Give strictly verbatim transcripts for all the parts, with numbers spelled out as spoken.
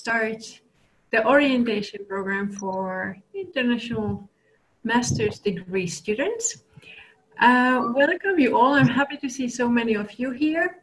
start the orientation program for international master's degree students. Uh, welcome you all. I'm happy to see so many of you here.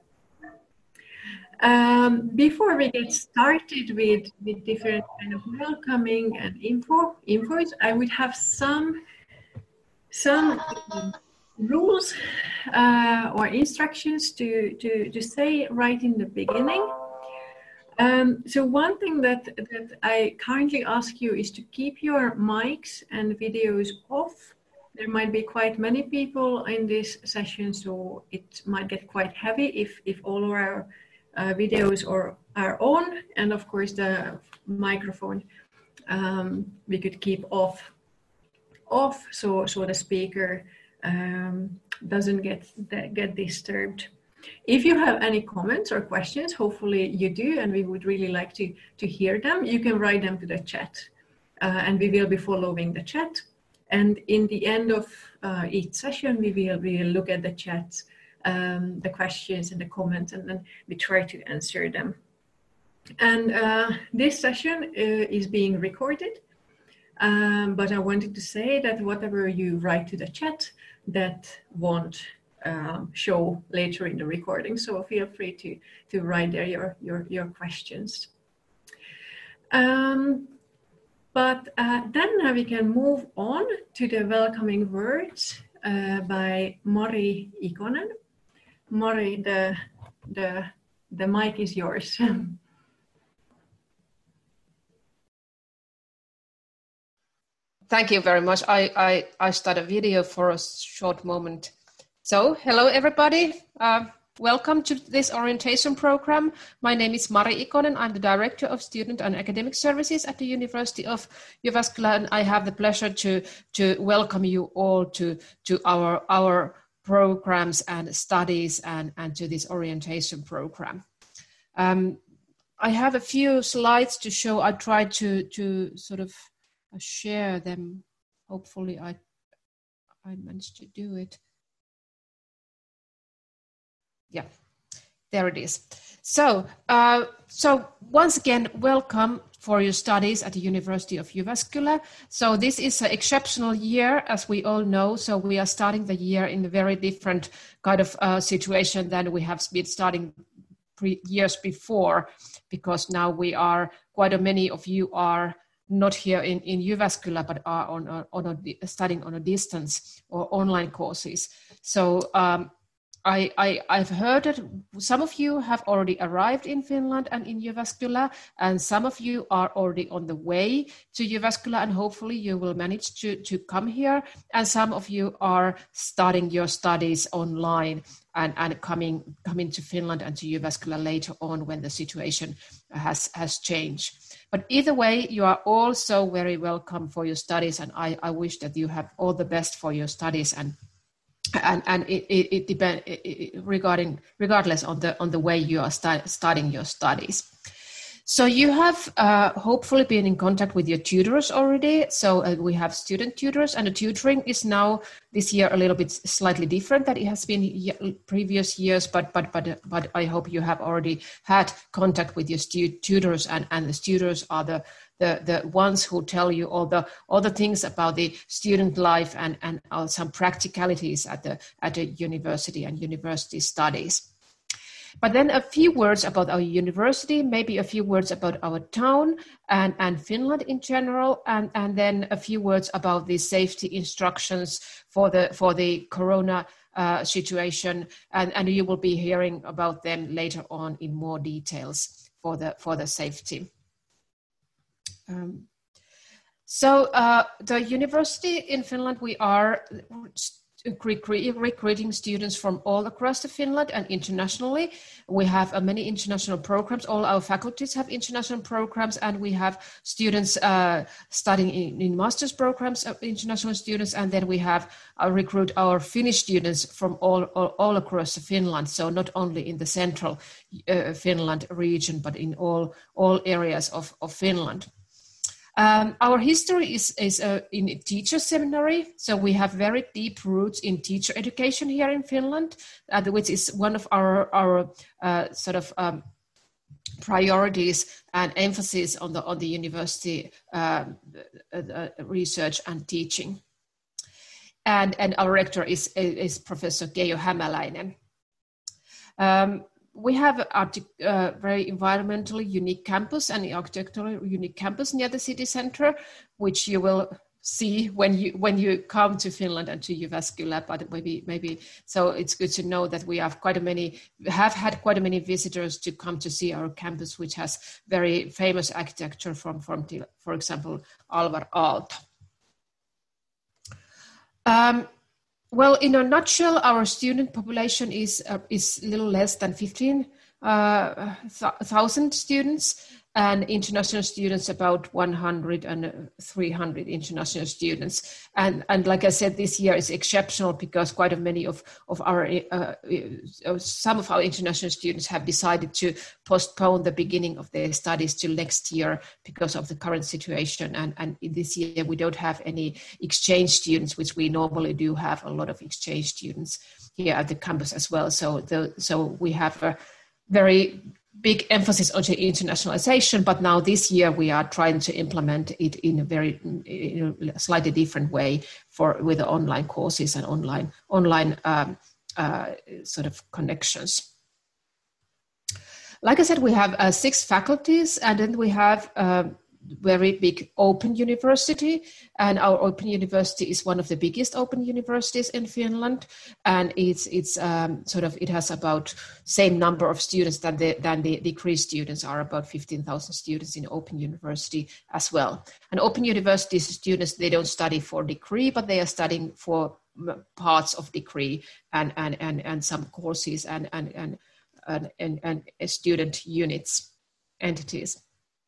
Um, before we get started with, with different kind of welcoming and info, infos, I would have some, some rules uh, or instructions to, to, to say right in the beginning. Um, so one thing that, that I kindly ask you is to keep your mics and videos off. There might be quite many people in this session, so it might get quite heavy if, if all of our uh, videos are, are on. And of course the microphone um, we could keep off, off so, so the speaker um, doesn't get, get disturbed. If you have any comments or questions, hopefully you do, and we would really like to, to hear them, you can write them to the chat, uh, and we will be following the chat. And in the end of uh, each session, we will, we will look at the chats, um, the questions and the comments, and then we try to answer them. And uh, this session uh, is being recorded, um, but I wanted to say that whatever you write to the chat, that won't Um, show later in the recording, so feel free to to write there your your your questions. Um, but uh, then uh, we can move on to the welcoming words uh, by Mari Ikonen. Mari, the the the mic is yours. Thank you very much. I I I start a video for a short moment. So, hello everybody, uh, welcome to this orientation program. My name is Mari Ikonen, I'm the Director of Student and Academic Services at the University of Jyväskylä, and I have the pleasure to, to welcome you all to, to our, our programs and studies and, and to this orientation program. Um, I have a few slides to show. I tried to, to sort of share them. Hopefully I, I managed to do it. Yeah, there it is. So, uh, so once again, welcome for your studies at the University of Jyväskylä. So this is an exceptional year, as we all know. So we are starting the year in a very different kind of uh, situation than we have been starting pre years before, because now we are, quite a many of you are not here in, in Jyväskylä, but are on, a, on a, studying on a distance or online courses. So, um, I, I, I've heard that some of you have already arrived in Finland and in Jyväskylä, and some of you are already on the way to Jyväskylä, and hopefully you will manage to, to come here. And some of you are starting your studies online and, and coming, coming to Finland and to Jyväskylä later on when the situation has, has changed. But either way, you are all so very welcome for your studies, and I, I wish that you have all the best for your studies, and And, and it, it, it depends regarding regardless on the on the way you are stu studying your studies. So you have uh, hopefully been in contact with your tutors already. So uh, we have student tutors, and the tutoring is now this year a little bit slightly different than it has been previous years. But but but but I hope you have already had contact with your stu tutors, and and the tutors are the the the ones who tell you all the all the things about the student life and and uh, some practicalities at the at the university and university studies. But then a few words about our university, maybe a few words about our town and, and Finland in general, and, and then a few words about the safety instructions for the for the corona uh, situation, and, and you will be hearing about them later on in more details for the for the safety. Um, so uh, the university in Finland, we are recruiting students from all across the Finland and internationally. We have uh, many international programs. All our faculties have international programs, and we have students uh, studying in, in master's programs, uh, international students, and then we have uh, recruit our Finnish students from all, all, all across Finland. So not only in the central uh, Finland region, but in all, all areas of, of Finland. Um, our history is, is uh, in a teacher seminary, so we have very deep roots in teacher education here in Finland, uh, which is one of our, our uh, sort of um, priorities and emphasis on the on the university uh, uh, research and teaching. And, and our rector is, is Professor Keijo Hämäläinen. Um, we have a uh, very environmentally unique campus and architecturally unique campus near the city center, which you will see when you when you come to Finland and to Jyväskylä. But maybe maybe so it's good to know that we have quite a many have had quite a many visitors to come to see our campus, which has very famous architecture from from for example Alvar Aalto. Um, well, in a nutshell, our student population is uh, is a little less than fifteen thousand students, and international students about one hundred and three hundred international students. And, and like I said, this year is exceptional because quite a many of, of our, uh, uh, some of our international students have decided to postpone the beginning of their studies to next year because of the current situation. And, and in this year, we don't have any exchange students, which we normally do have a lot of exchange students here at the campus as well. So, the, so we have a very big emphasis on internationalization, but now this year we are trying to implement it in a very in a slightly different way for with the online courses and online online um, uh, sort of connections. Like I said, we have uh, six faculties, and then we have a very big open university, and our open university is one of the biggest open universities in Finland, and it's it's um, sort of it has about same number of students than the than the degree students are, about fifteen thousand students in open university as well. And open university students, they don't study for degree, but they are studying for parts of degree and and and, and some courses and and and and, and, and student units entities.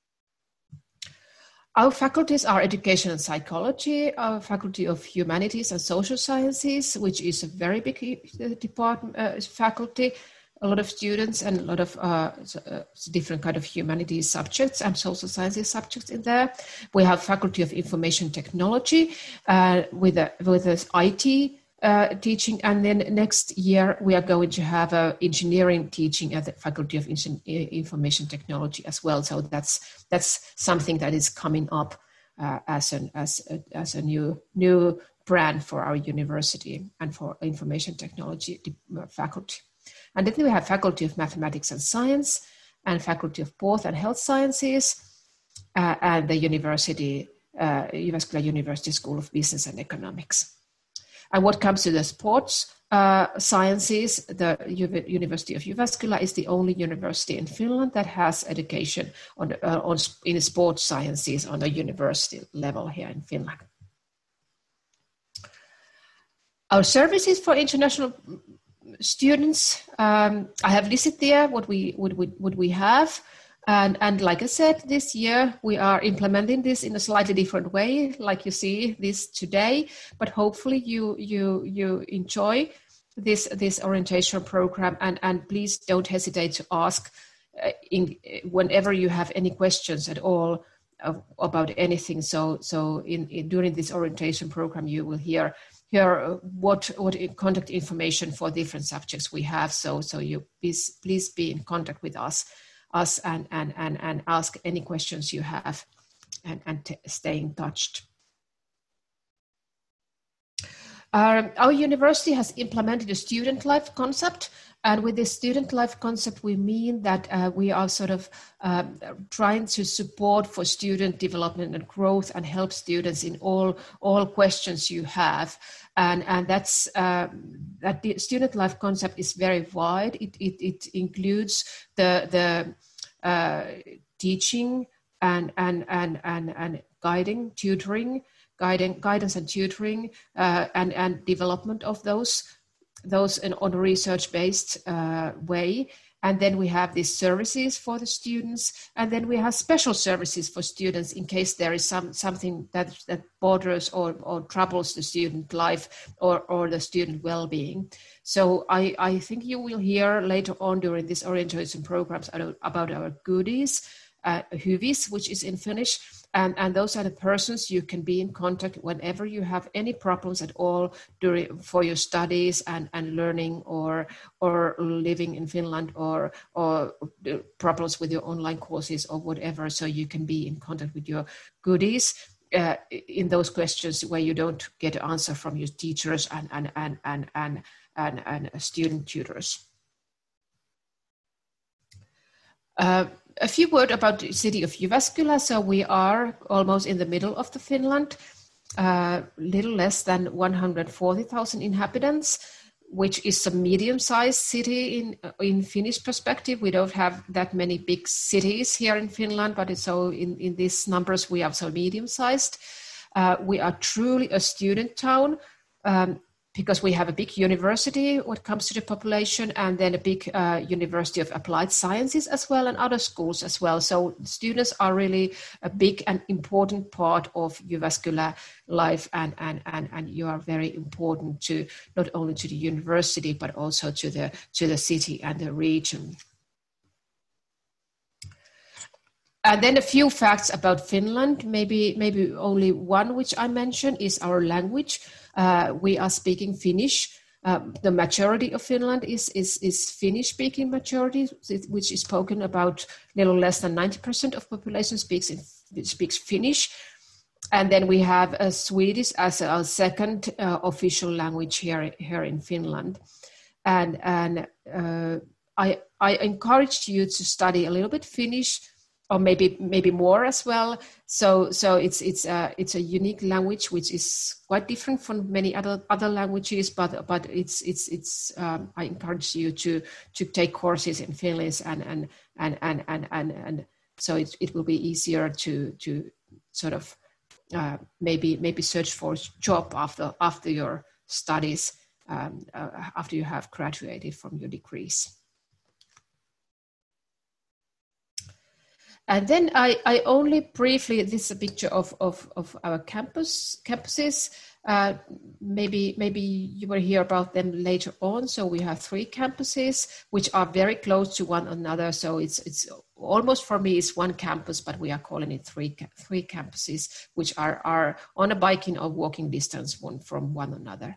Our faculties are education and psychology, our faculty of humanities and social sciences, which is a very big department, uh, faculty, a lot of students and a lot of uh, different kind of humanities subjects and social sciences subjects in there. We have faculty of information technology uh, with a, with a I T uh, teaching, and then next year we are going to have a engineering teaching at the faculty of information technology as well. So that's that's something that is coming up uh, as an as a, as a new new brand for our university and for information technology faculty. And then we have faculty of mathematics and science and faculty of both and health sciences uh, and the university uh, Jyväskylä University School of Business and Economics. And what comes to the sports uh, sciences, the U- University of Jyväskylä is the only university in Finland that has education on, uh, on in sports sciences on a university level here in Finland. Our services for international students, um, I have listed there what we what we what we have. And, and like I said, this year we are implementing this in a slightly different way, like you see this today. But hopefully you you you enjoy this this orientation program, and, and please don't hesitate to ask uh, in, whenever you have any questions at all uh, about anything. So so in, in during this orientation program you will hear hear what what contact information for different subjects we have. So so you please please be in contact with us. us and, and, and, and ask any questions you have and, and t- stay in touch. Um, our university has implemented a student life concept, and with this student life concept we mean that uh, we are sort of um, trying to support for student development and growth and help students in all all questions you have. And, and that's um, that the student life concept is very wide. It, it, it includes the the uh, teaching and and and and, and guiding, tutoring, guiding, guidance and tutoring, uh, and and development of those those in, on a research-based uh, way. And then we have these services for the students, and then we have special services for students in case there is some something that that bothers or, or troubles the student life or, or the student well-being. So I, I think you will hear later on during this orientation programs about our goodies uh, Hyvis, which is in Finnish. And, and those are the persons you can be in contact whenever you have any problems at all during for your studies and, and learning or or living in Finland or or problems with your online courses or whatever. So you can be in contact with your goodies uh, in those questions where you don't get an answer from your teachers and and and and and, and, and student tutors. Uh, a few words about the city of Jyväskylä. So we are almost in the middle of the Finland, uh, little less than one hundred forty thousand inhabitants, which is a medium-sized city in in Finnish perspective. We don't have that many big cities here in Finland, but it's so in, in these numbers we are so medium-sized. Uh, we are truly a student town. Um, because we have a big university when it comes to the population, and then a big uh, University of Applied Sciences as well, and other schools as well. So students are really a big and important part of Jyväskylä life, and, and, and, and you are very important to not only to the university, but also to the, to the city and the region. And then a few facts about Finland, maybe, maybe only one which I mentioned is our language. Uh, we are speaking Finnish. Um, the majority of Finland is, is, is Finnish-speaking majority, which is spoken about little less than ninety percent of population speaks, in, speaks Finnish. And then we have a Swedish as our second uh, official language here, here in Finland. And, and uh, I, I encouraged you to study a little bit Finnish, or maybe maybe more as well. So so it's it's a it's a unique language which is quite different from many other other languages. But but it's it's it's um, I encourage you to to take courses in Finnish and and and and and and, and so it it will be easier to to sort of uh, maybe maybe search for a job after after your studies um, uh, after you have graduated from your degrees. And then I, I only briefly, this is a picture of, of, of our campus campuses. Uh, maybe maybe you will hear about them later on. So we have three campuses which are very close to one another. So it's it's almost for me it's one campus, but we are calling it three three campuses which are, are on a biking or walking distance one from one another.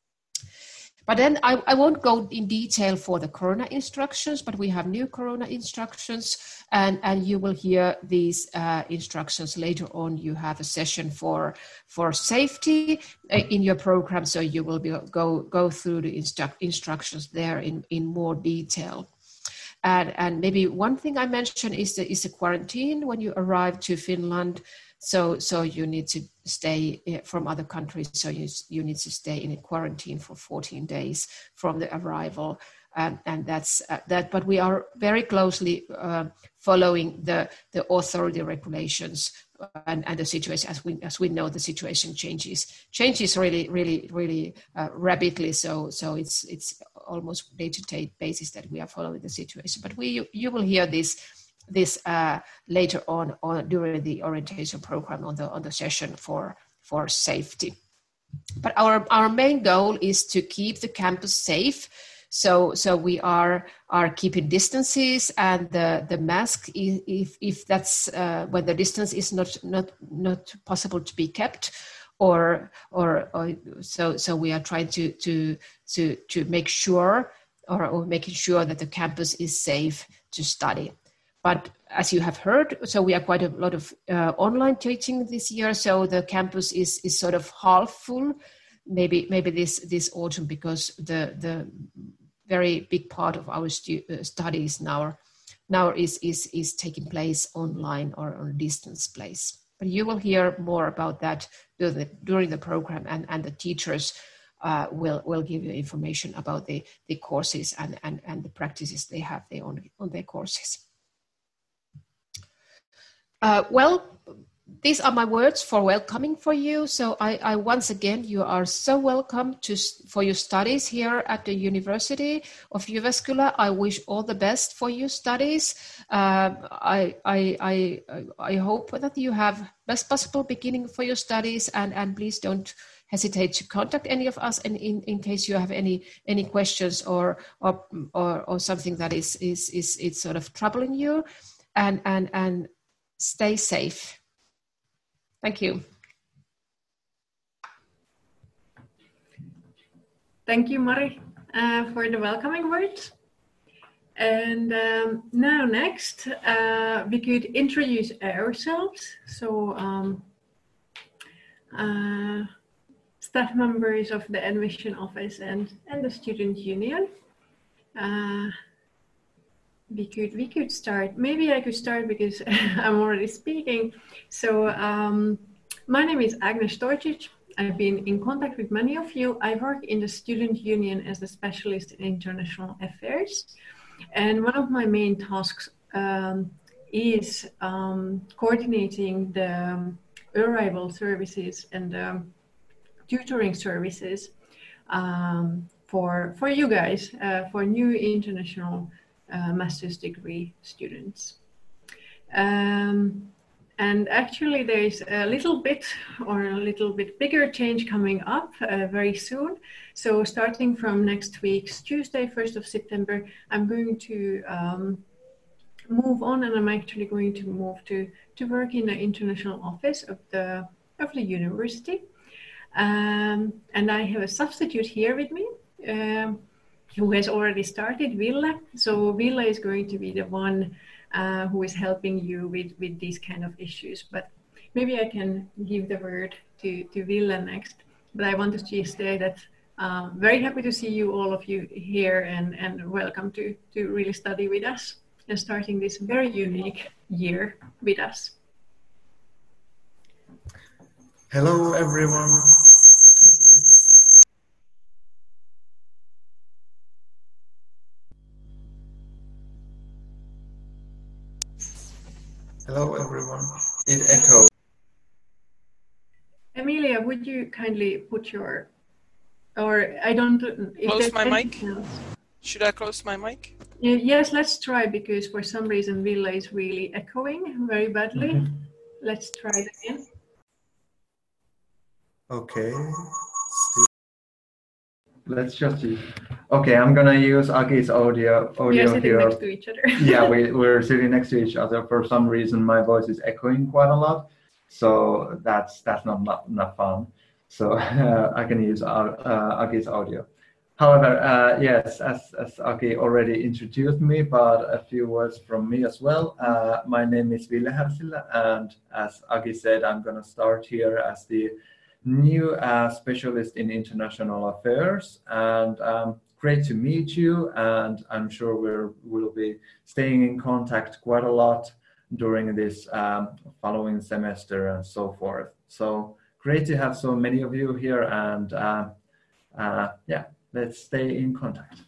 But then I, I won't go in detail for the Corona instructions, but we have new Corona instructions, and, and you will hear these uh, instructions later on. You have a session for, for safety in your program, so you will be, go, go through the instru instructions there in, in more detail. And, and maybe one thing I mentioned is the, is the quarantine when you arrive to Finland. So, so you need to stay from other countries. So you, you need to stay in a quarantine for fourteen days from the arrival. Um, and that's uh, that, but we are very closely uh, following the, the authority regulations and, and the situation. As we, as we know, the situation changes, changes really, really, really uh, rapidly. So, so it's, it's almost day-to-day basis that we are following the situation. But we, you, you will hear this this uh, later on, on during the orientation program on the on the session for for safety. But our our main goal is to keep the campus safe. So so we are are keeping distances and the the mask if if that's uh, when the distance is not not not possible to be kept. Or, or or so so we are trying to to to to make sure or, or making sure that the campus is safe to study. But as you have heard, so we are quite a lot of uh, online teaching this year. So the campus is is sort of half full, maybe maybe this this autumn, because the the very big part of our stu uh, studies now now is is is taking place online or on a distance place. But you will hear more about that during the, during the program, and and the teachers uh, will will give you information about the the courses and and and the practices they have they on on their courses. Uh, well, these are my words for welcoming for you. So I, I once again, you are so welcome to for your studies here at the University of Jyväskylä. I wish all the best for your studies. Uh, I, I, I, I hope that you have best possible beginning for your studies, and, and please don't hesitate to contact any of us in, in, in case you have any any questions or or or, or something that is is is it's sort of troubling you. And and and stay safe. Thank you. Thank you, Mari, uh, for the welcoming words. And um, now next, uh, we could introduce ourselves. So um, uh, staff members of the admission office and, and the student union. Uh, we could we could start. Maybe I could start because I'm already speaking. So um, my name is Agnes Torčić. I've been in contact with many of you. I work in the student union as a specialist in international affairs. And one of my main tasks um, is um, coordinating the arrival services and um, tutoring services um, for, for you guys, uh, for new international uh, master's degree students. Um, and actually there's a little bit or a little bit bigger change coming up uh, very soon. So starting from next week's Tuesday, first of September, I'm going to um, move on, and I'm actually going to move to, to work in the international office of the, of the university. Um, and I have a substitute here with me um, who has already started, Ville. So Ville is going to be the one uh, who is helping you with, with these kind of issues. But maybe I can give the word to, to Ville next. But I wanted to just say that I'm uh, very happy to see you, all of you here, and, and welcome to, to really study with us and starting this very unique year with us. Hello, everyone. Hello, everyone. It echoes. Emilia, would you kindly put your, or I don't, if Close my mic? Else. Should I close my mic? Yes, let's try, because for some reason Ville is really echoing very badly. Mm-hmm. Let's try it again. Okay. Let's just use. Okay, I'm gonna use Agi's audio. audio we are sitting here. next to each other. Yeah, we, we're sitting next to each other. For some reason, my voice is echoing quite a lot, so that's that's not not, not fun. So uh, I can use uh, uh, Agi's audio. However, uh, yes, as as Agi already introduced me, but a few words from me as well. Uh, my name is Ville Härsilä, and as Agi said, I'm gonna start here as the new uh, specialist in international affairs, and um, great to meet you, and I'm sure we're, we'll be staying in contact quite a lot during this um, following semester and so forth. So great to have so many of you here, and uh, uh, yeah, let's stay in contact.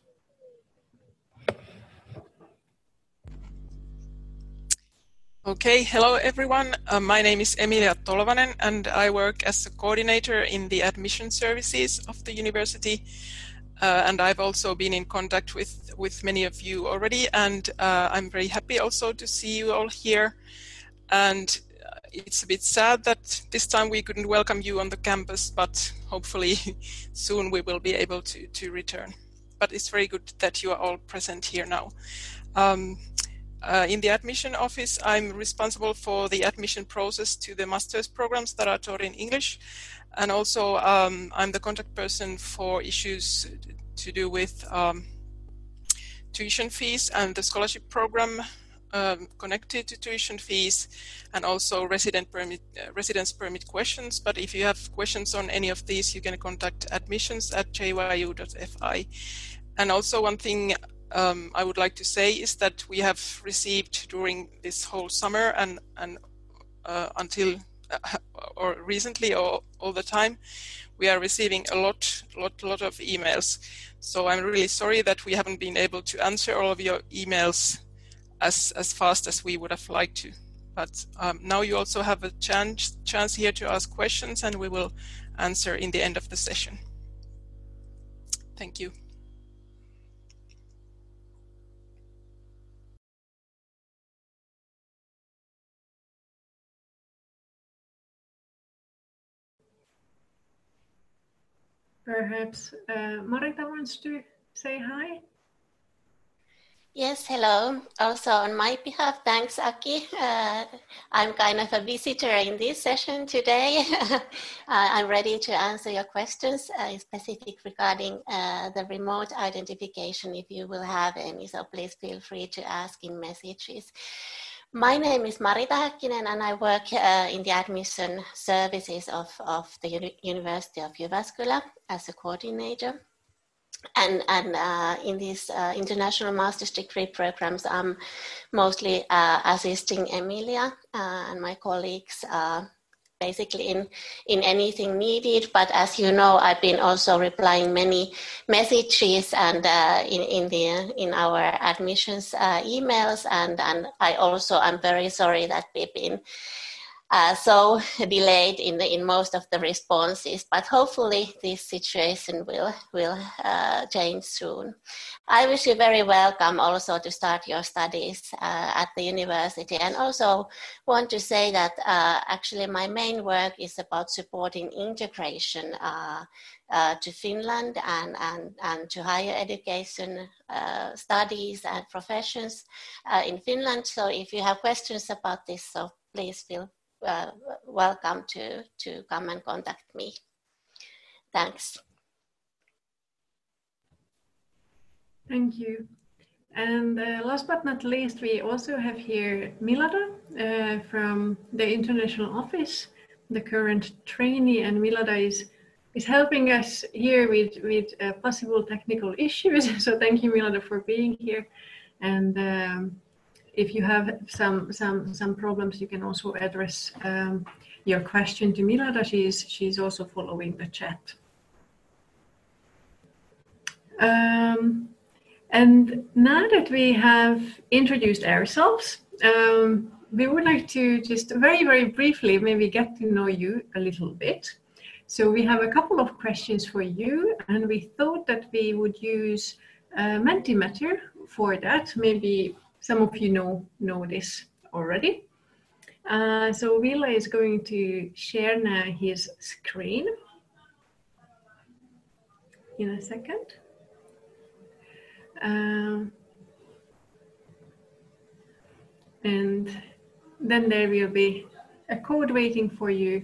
Okay, hello everyone. Uh, my name is Emilia Tolvanen, and I work as a coordinator in the admission services of the university. Uh, and I've also been in contact with, with many of you already, and uh, I'm very happy also to see you all here. And it's a bit sad that this time we couldn't welcome you on the campus, but hopefully soon we will be able to, to return. But it's very good that you are all present here now. Um, Uh, in the admission office, I'm responsible for the admission process to the master's programs that are taught in English. And also um, I'm the contact person for issues to do with um, tuition fees and the scholarship program um, connected to tuition fees, and also resident permit, uh, residence permit questions. But if you have questions on any of these, you can contact admissions at j y u dot f i. And also one thing Um, I would like to say is that we have received during this whole summer and, and uh, until uh, or recently or all the time, we are receiving a lot, lot, lot of emails. So I'm really sorry that we haven't been able to answer all of your emails as, as fast as we would have liked to. But um, now you also have a chance, chance here to ask questions, and we will answer in the end of the session. Thank you. Perhaps uh, Marita wants to say hi? Yes, hello. Also on my behalf, thanks, Aki. Uh, I'm kind of a visitor in this session today. uh, I'm ready to answer your questions, uh, specific regarding uh, the remote identification, if you will have any. So please feel free to ask in messages. My name is Marita Häkkinen, and I work uh, in the admission services of, of the Uni- University of Jyväskylä as a coordinator. And, and uh, in these uh, international master's degree programs, I'm mostly uh, assisting Emilia uh, and my colleagues uh, basically in, in anything needed. But as you know, I've been also replying many messages and uh, in, in, the, in our admissions uh, emails. And, and I also am very sorry that we've been Uh, so delayed in the, in most of the responses, but hopefully this situation will will uh, change soon. I wish you very welcome also to start your studies uh, at the university, and also want to say that uh, actually my main work is about supporting integration uh, uh, to Finland and, and, and to higher education uh, studies and professions uh, in Finland. So if you have questions about this, so please feel Uh, welcome to, to come and contact me. Thanks. Thank you. And uh, last but not least, we also have here Milada uh, from the International Office, the current trainee, and Milada is is helping us here with, with uh, possible technical issues. So thank you, Milada, for being here. And um, if you have some some some problems, you can also address um, your question to Milada. She's she's also following the chat. Um, and now that we have introduced ourselves, um, we would like to just very very briefly maybe get to know you a little bit. So we have a couple of questions for you, and we thought that we would use uh, Mentimeter for that. Maybe some of you know, know this already. Uh, so Ville is going to share now his screen in a second. Um, and then there will be a code waiting for you.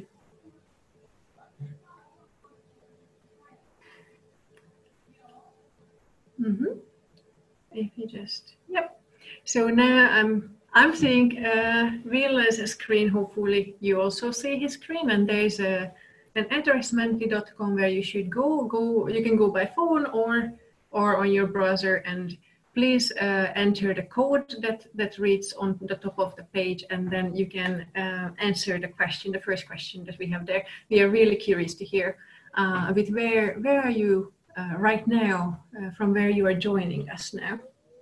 Mm-hmm. If you just, yep. So now I'm I'm seeing uh, Ville's screen. Hopefully you also see his screen, and there's a an address menti dot com where you should go. Go. You can go by phone or or on your browser, and please uh, enter the code that that reads on the top of the page, and then you can uh, answer the question, the first question that we have there. We are really curious to hear uh, a bit where where are you uh, right now, uh, from where you are joining us now.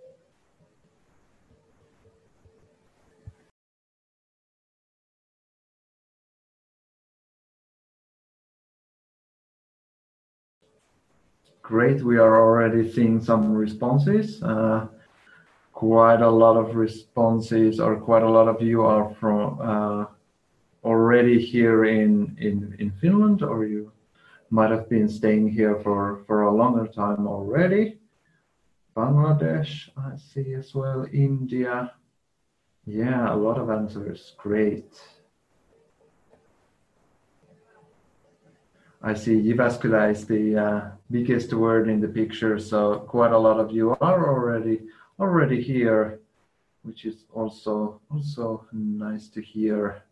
Great, we are already seeing some responses. Uh, quite a lot of responses, or quite a lot of you are from uh, already here in, in, in Finland, or you might have been staying here for, for a longer time already. Bangladesh, I see as well, India. Yeah, a lot of answers, great. I see Jyväskylä is the uh, biggest word in the picture, so quite a lot of you are already already here, which is also also nice to hear.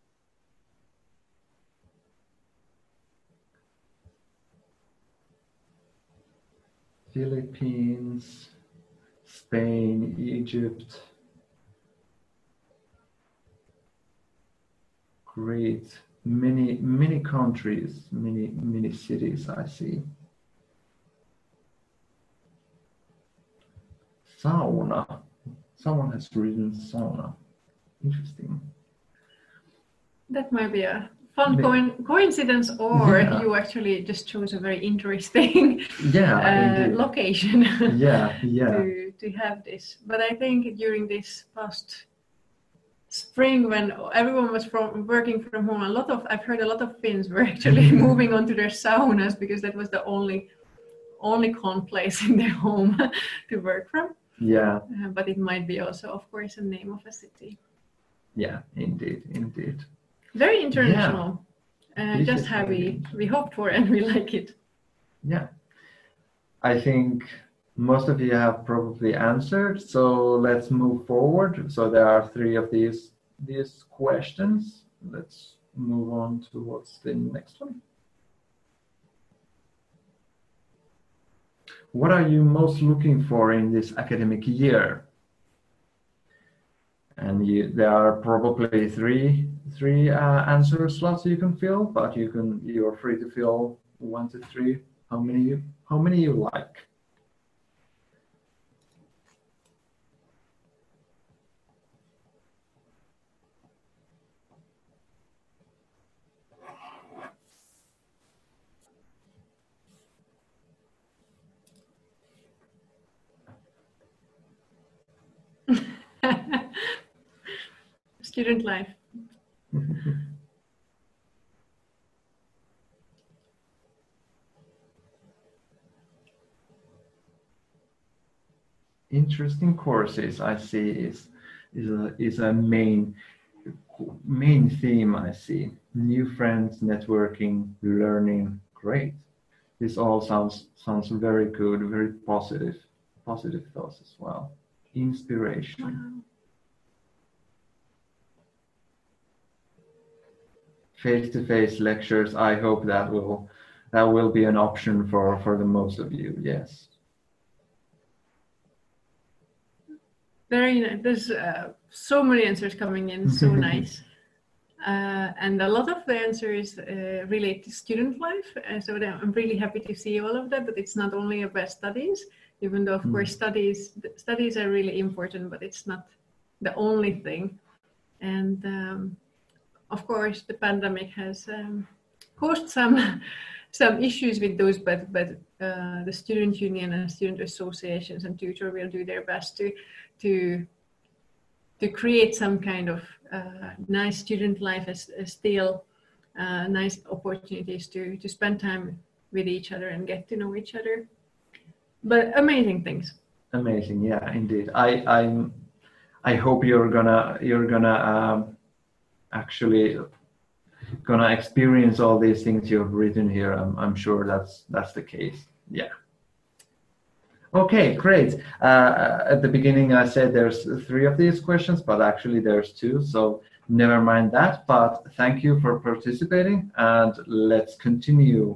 Philippines, Spain, Egypt. Great. Many, many countries, many, many cities I see. Sauna. Someone has written sauna. Interesting. That might be a fun co coincidence, or yeah. You actually just chose a very interesting yeah, uh, location yeah, yeah. to, to have this. But I think during this past spring, when everyone was from working from home, a lot of I've heard a lot of Finns were actually moving on to their saunas because that was the only only calm place in their home to work from. Yeah. Uh, but it might be also, of course, a name of a city. Yeah, indeed, indeed. Very international. Yeah. Uh, just how we, we hoped for, and we like it. Yeah. I think most of you have probably answered, so let's move forward. So there are three of these these questions. Let's move on to what's the next one. What are you most looking for in this academic year? And you, there are probably three three uh, answer slots you can fill, but you can you're free to fill one to three. How many you how many you like? Student life. Interesting courses I see is is a is a main main theme I see. New friends, networking, learning. Great. This all sounds sounds very good, very positive positive thoughts as well. Inspiration. Wow. Face-to-face lectures. I hope that will that will be an option for for the most of you. Yes. Very nice. There's uh, so many answers coming in. So nice. Uh, and a lot of the answers uh, relate to student life. Uh, so I'm really happy to see all of that. But it's not only about studies, even though of mm. course studies studies are really important, but it's not the only thing. And um, of course, the pandemic has um, caused some some issues with those. But but uh, the student union and student associations and tutor will do their best to to to create some kind of uh, nice student life as, as still uh, nice opportunities to, to spend time with each other and get to know each other. But amazing things. Amazing, yeah, indeed. I I'm I hope you're gonna you're gonna um, actually gonna experience all these things you've written here. I'm I'm sure that's that's the case. Yeah. Okay, great. Uh, at the beginning, I said there's three of these questions, but actually there's two, so never mind that. But thank you for participating, and let's continue.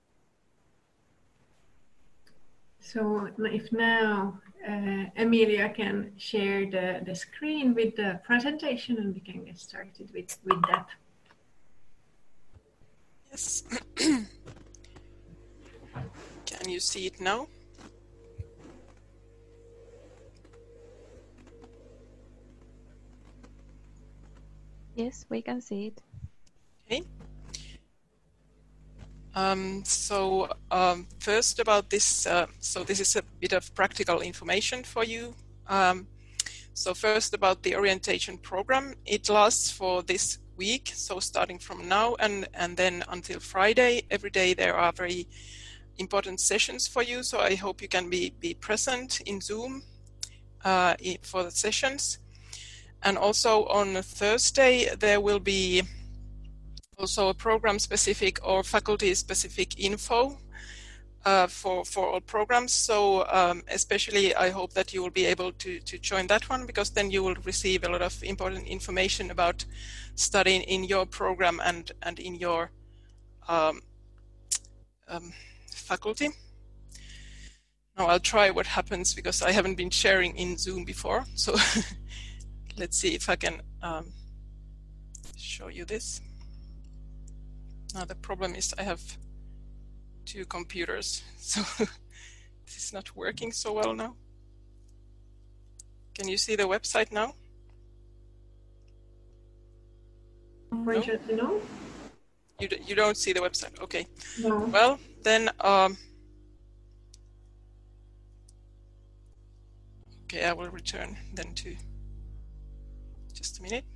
So if now uh, Emilia can share the, the screen with the presentation, and we can get started with, with that. Yes. Can you see it now? Yes, we can see it. Okay. Um, so um, first about this, uh, so this is a bit of practical information for you. Um, so first about the orientation program, it lasts for this week, so starting from now and, and then until Friday. Every day there are very important sessions for you, so I hope you can be, be present in Zoom uh, for the sessions. And also on Thursday, there will be also a program-specific or faculty-specific info uh, for, for all programs. So um, especially I hope that you will be able to, to join that one, because then you will receive a lot of important information about studying in your program and, and in your um, um, faculty. Now I'll try what happens, because I haven't been sharing in Zoom before. So let's see if I can um, show you this. Now the problem is I have two computers, so this is not working so well now. Can you see the website now? No? No? You, d you don't see the website, okay. No. Well, then, um, okay, I will return then to just a minute.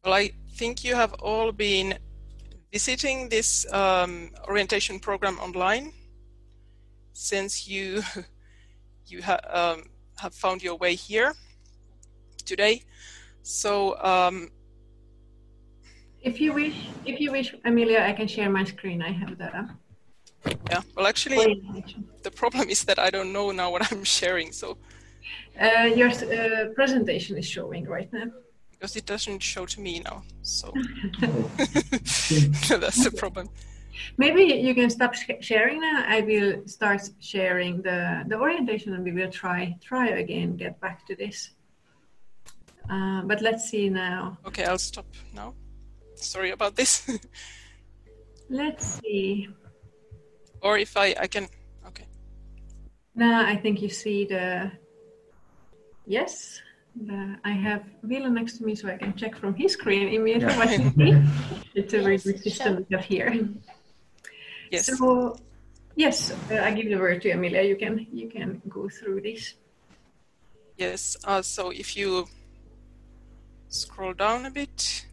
Well, I think you have all been visiting this um, orientation program online since you you ha um, have found your way here today. So um, if you wish, if you wish, Amelia, I can share my screen. I have the yeah. Well, actually, the problem is that I don't know now what I'm sharing. So uh, your uh, presentation is showing right now. Because it doesn't show to me now, so that's the problem. Maybe you can stop sh sharing now. I will start sharing the the orientation, and we will try try again. Get back to this. Uh, but let's see now. Okay, I'll stop now. Sorry about this. Let's see. Or if I I can. Okay. Now I think you see the. Yes. The, I have Ville next to me, so I can check from his screen immediately Yeah. what he sees. It's a very Yes, good system sure. we have here. Yes. So, yes, uh, I give the word to Emilia. You can you can go through this. Yes. Uh, so if you scroll down a bit,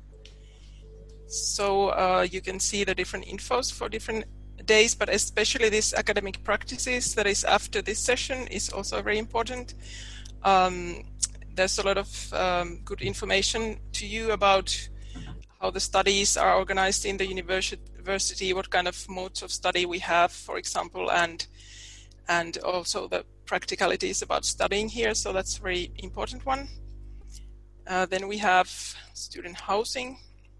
so uh, you can see the different infos for different days, but especially this academic practices that is after this session is also very important. Um, there's a lot of um, good information to you about how the studies are organized in the university, what kind of modes of study we have, for example, and and also the practicalities about studying here. So that's a very important one. Uh, then we have student housing.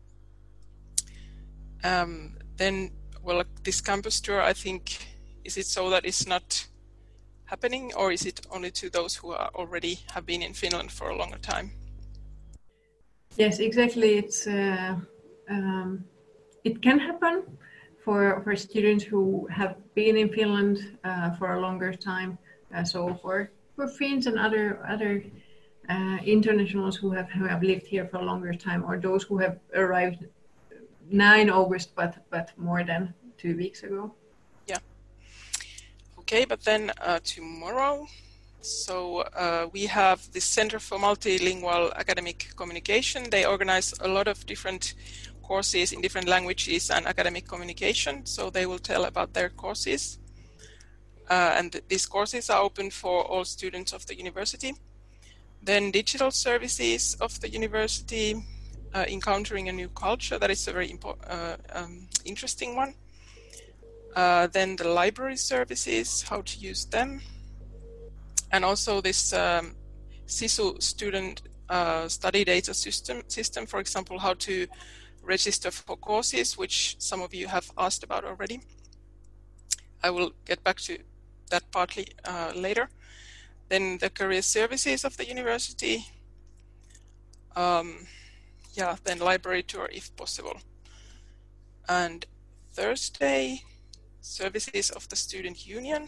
Um, then, well, this campus tour, I think, is it so that it's not happening, or is it only to those who are already have been in Finland for a longer time? Yes, exactly. It's uh, um, it can happen for for students who have been in Finland uh, for a longer time. Uh, so for for Finns and other other uh, internationals who have who have lived here for a longer time, or those who have arrived now in August, but but more than two weeks ago. Yeah. Okay, but then uh, tomorrow, so uh, we have the Center for Multilingual Academic Communication. They organize a lot of different courses in different languages and academic communication. So they will tell about their courses. Uh, and th these courses are open for all students of the university. Then digital services of the university, uh, encountering a new culture. That is a very important, uh, um, interesting one. Uh, then the library services, how to use them. And also this um, SISU student uh, study data system, system, for example, how to register for courses, which some of you have asked about already. I will get back to that partly uh, later. Then the career services of the university. Um, yeah, then library tour if possible. And Thursday, services of the student union.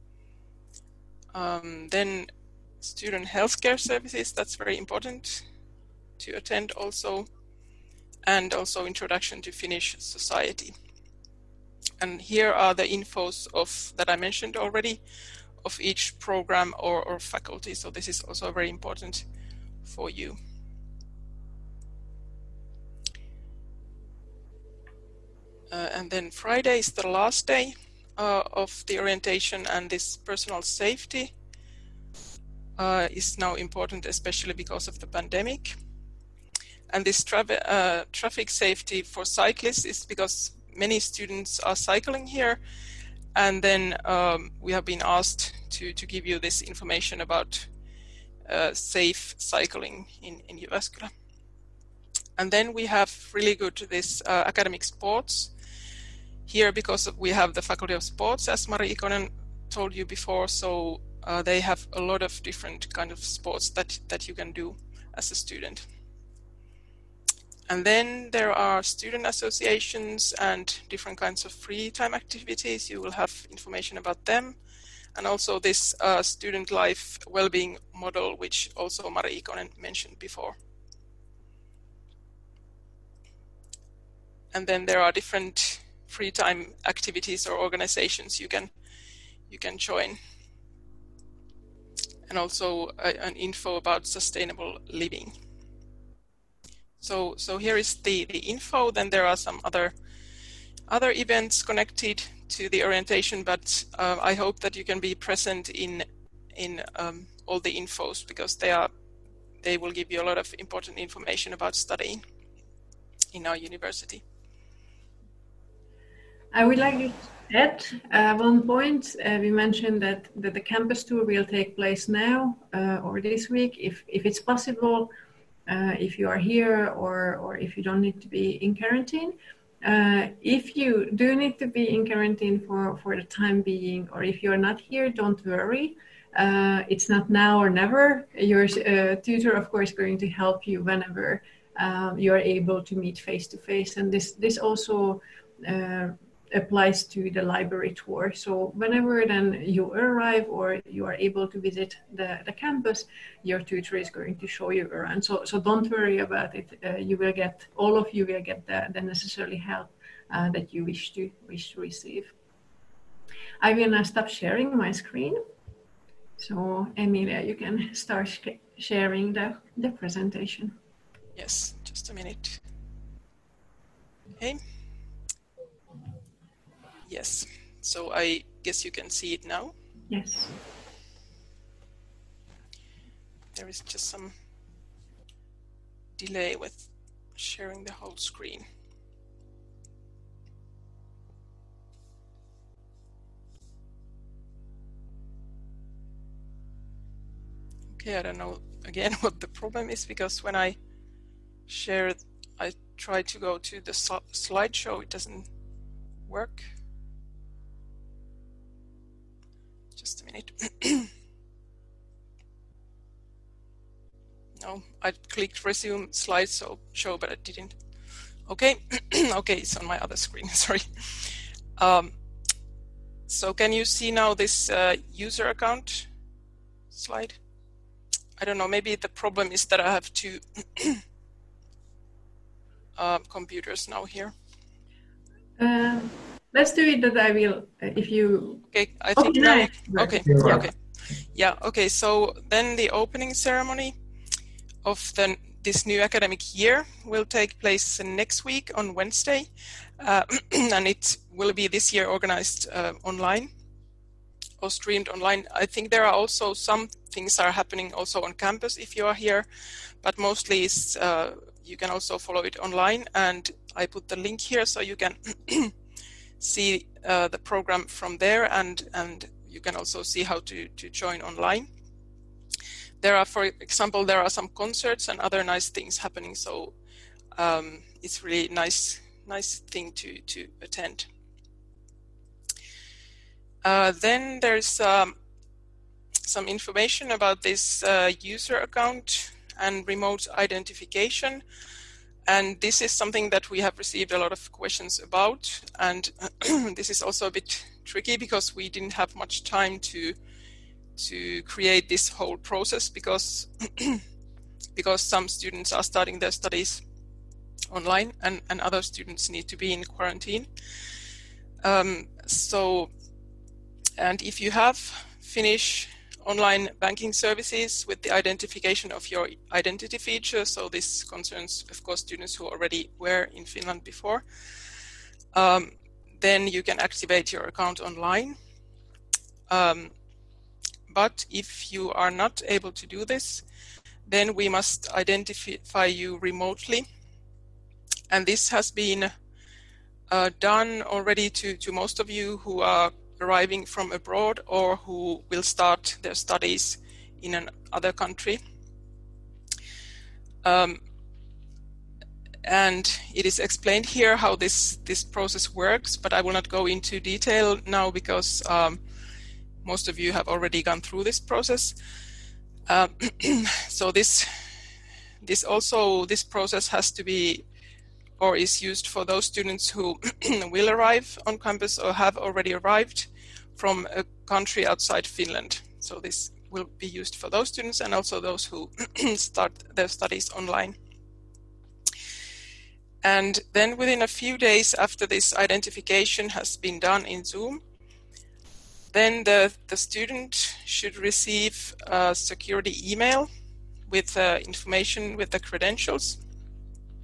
Um, then student healthcare services, that's very important to attend also. And also introduction to Finnish society. And here are the infos of that I mentioned already of each program or, or faculty. So this is also very important for you. Uh, and then Friday is the last day uh, of the orientation, and this personal safety uh, is now important, especially because of the pandemic. And this tra uh, traffic safety for cyclists is because many students are cycling here, and then um, we have been asked to, to give you this information about uh, safe cycling in, in Jyväskylä. And then we have really good this uh, academic sports here, because we have the Faculty of Sports, as Mari Ikonen told you before, so uh, they have a lot of different kind of sports that, that you can do as a student. And then there are student associations and different kinds of free time activities. You will have information about them. And also this uh, student life well-being model, which also Mari Ikonen mentioned before. And then there are different free time activities or organizations you can you can join. And also uh, an info about sustainable living. So, so here is the, the info. Then there are some other other events connected to the orientation, but uh, I hope that you can be present in in um, all the infos, because they are they will give you a lot of important information about studying in our university. I would like to add uh, one point. Uh, we mentioned that, that the campus tour will take place now uh, or this week, if, if it's possible, uh, if you are here or, or if you don't need to be in quarantine. Uh, if you do need to be in quarantine for, for the time being, or if you're not here, don't worry. Uh, it's not now or never. Your uh, tutor, of course, is going to help you whenever um, you're able to meet face-to-face. And this, this also uh, applies to the library tour. So whenever then you arrive or you are able to visit the, the campus, your tutor is going to show you around. So, so don't worry about it. Uh, you will get, all of you will get the, the necessary help uh, that you wish to, wish to receive. I will now stop sharing my screen. So Emilia, you can start sh sharing the, the presentation. Yes, just a minute. Okay. Yes, so I guess you can see it now. Yes. There is just some delay with sharing the whole screen. Okay, I don't know again what the problem is, because when I share, I try to go to the slideshow, it doesn't work. Just a minute. No, I clicked resume slideshow, show, but I didn't. Okay, okay, it's on my other screen. Sorry. Um, so can you see now this uh, user account slide? I don't know. Maybe the problem is that I have two uh, computers now here. Uh, let's do it that I will, uh, if you... Okay, I think okay, now... nice. Okay, Right. okay. Yeah, okay, so then the opening ceremony of the, this new academic year will take place next week on Wednesday, uh, and it will be this year organized uh, online or streamed online. I think there are also some things are happening also on campus if you are here, but mostly is, uh, you can also follow it online, and I put the link here so you can see uh, the program from there, and, and you can also see how to, to join online. There are, for example, there are some concerts and other nice things happening, so um, it's really nice, nice thing to, to attend. Uh, then there's um, some information about this uh, user account and remote identification. And this is something that we have received a lot of questions about. And this is also a bit tricky because we didn't have much time to to create this whole process, because because some students are starting their studies online and, and other students need to be in quarantine. Um, so, and if you have Finnish online banking services with the identification of your identity feature, so this concerns, of course, students who already were in Finland before, um, then you can activate your account online. Um, but if you are not able to do this, then we must identify you remotely. And this has been uh, done already to, to most of you who are arriving from abroad or who will start their studies in another country. Um, and it is explained here how this, this process works, but I will not go into detail now because um, most of you have already gone through this process. Uh, so this, this also, this process has to be or is used for those students who will arrive on campus or have already arrived from a country outside Finland. So this will be used for those students and also those who start their studies online. And then within a few days after this identification has been done in Zoom, then the, the student should receive a security email with uh, information with the credentials.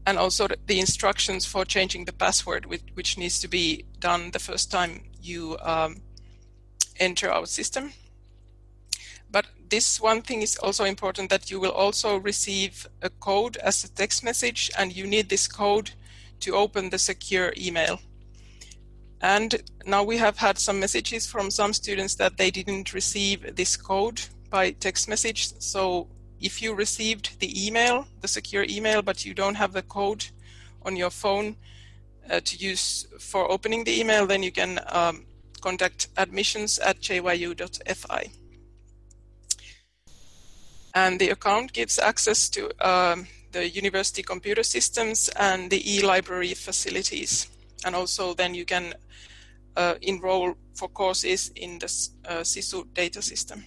and also the instructions for changing the password, which, which needs to be done the first time you um, enter our system. But this one thing is also important, that you will also receive a code as a text message, and you need this code to open the secure email. And now we have had some messages from some students that they didn't receive this code by text message. So if you received the email, the secure email, but you don't have the code on your phone uh, to use for opening the email, then you can um, contact admissions at j y u dot f i. And the account gives access to um, the university computer systems and the e-library facilities. And also then you can uh, enroll for courses in the uh, SISU data system.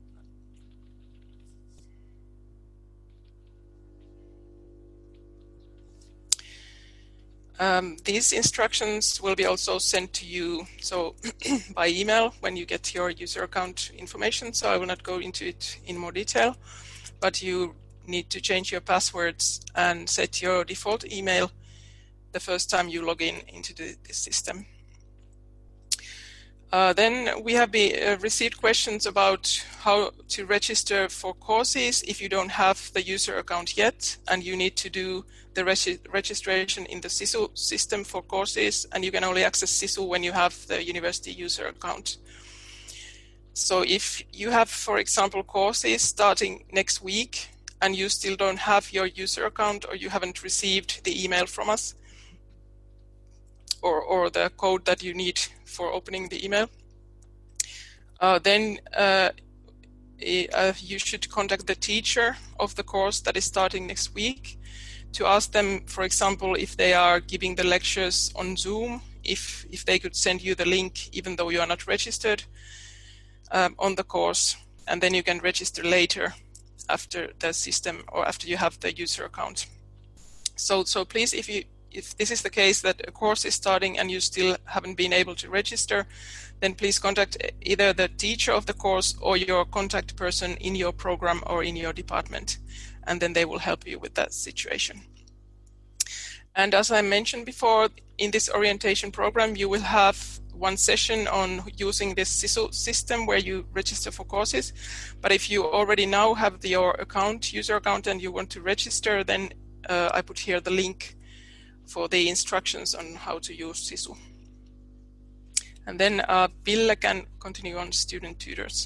Um, these instructions will be also sent to you so by email when you get your user account information. So I will not go into it in more detail, but you need to change your passwords and set your default email the first time you log in into the, the system. Uh, then we have be, uh, received questions about how to register for courses if you don't have the user account yet, and you need to do the regi registration in the SISU system for courses, and you can only access SISU when you have the university user account. So if you have, for example, courses starting next week and you still don't have your user account, or you haven't received the email from us, or, or the code that you need for opening the email, uh, then uh, uh, you should contact the teacher of the course that is starting next week to ask them, for example, if they are giving the lectures on Zoom, if, if they could send you the link even though you are not registered um, on the course, and then you can register later after the system or after you have the user account. So, so please, if you If this is the case that a course is starting and you still haven't been able to register, then please contact either the teacher of the course or your contact person in your program or in your department, and then they will help you with that situation. And as I mentioned before, in this orientation program, you will have one session on using this SISU system where you register for courses. But if you already now have the, your account, user account, and you want to register, then uh, I put here the link for the instructions on how to use SISU. And then uh, Ville can continue on student tutors.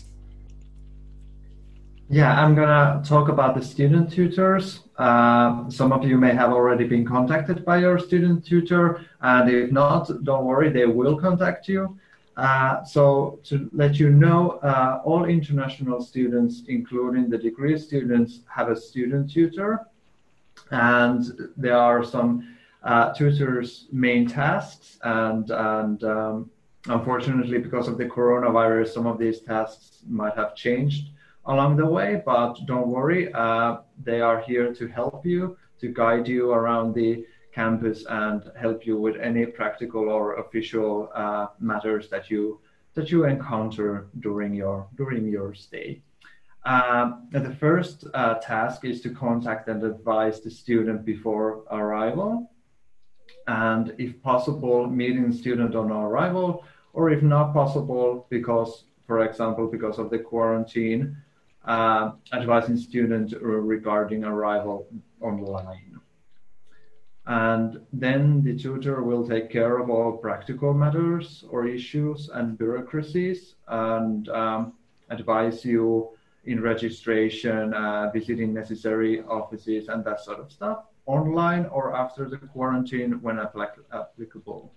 Yeah, I'm gonna talk about the student tutors. Uh, some of you may have already been contacted by your student tutor, and if not, don't worry, they will contact you. Uh, so to let you know, uh, all international students, including the degree students, have a student tutor, and there are some Uh, tutors' main tasks, and, and um, unfortunately, because of the coronavirus, some of these tasks might have changed along the way, but don't worry, uh, they are here to help you, to guide you around the campus and help you with any practical or official uh, matters that you that you encounter during your during your stay. Uh, the first uh, task is to contact and advise the student before arrival, and if possible, meeting the student on arrival, or if not possible, because, for example, because of the quarantine, uh, advising student regarding arrival online. And then the tutor will take care of all practical matters or issues and bureaucracies, and um, advise you in registration, uh, visiting necessary offices and that sort of stuff, online or after the quarantine when applicable.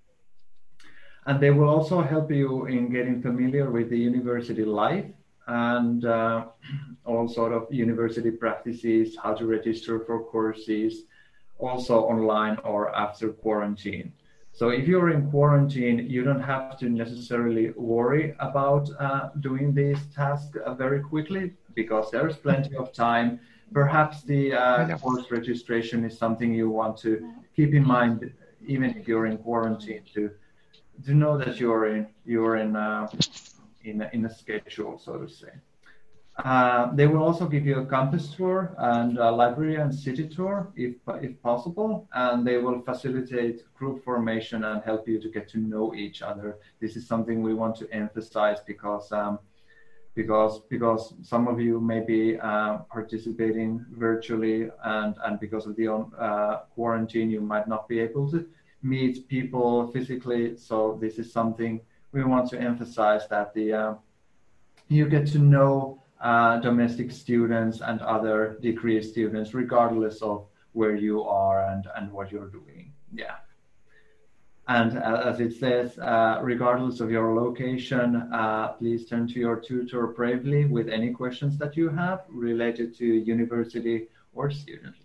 And they will also help you in getting familiar with the university life and uh, all sort of university practices, how to register for courses, also online or after quarantine. So if you're in quarantine, you don't have to necessarily worry about uh, doing these tasks uh, very quickly, because there's plenty of time. Perhaps the uh, course registration is something you want to keep in mind, even if you're in quarantine, to to know that you're in you're in uh, in in a schedule, so to say. Uh, they will also give you a campus tour and a library and city tour if, if possible, and they will facilitate group formation and help you to get to know each other. This is something we want to emphasize because um, because because some of you may be uh, participating virtually, and, and because of the uh, quarantine, you might not be able to meet people physically. So this is something we want to emphasize, that the uh, you get to know Uh, domestic students and other degree students, regardless of where you are and, and what you're doing. Yeah. And uh, as it says, uh, regardless of your location, uh, please turn to your tutor bravely with any questions that you have related to university or student life.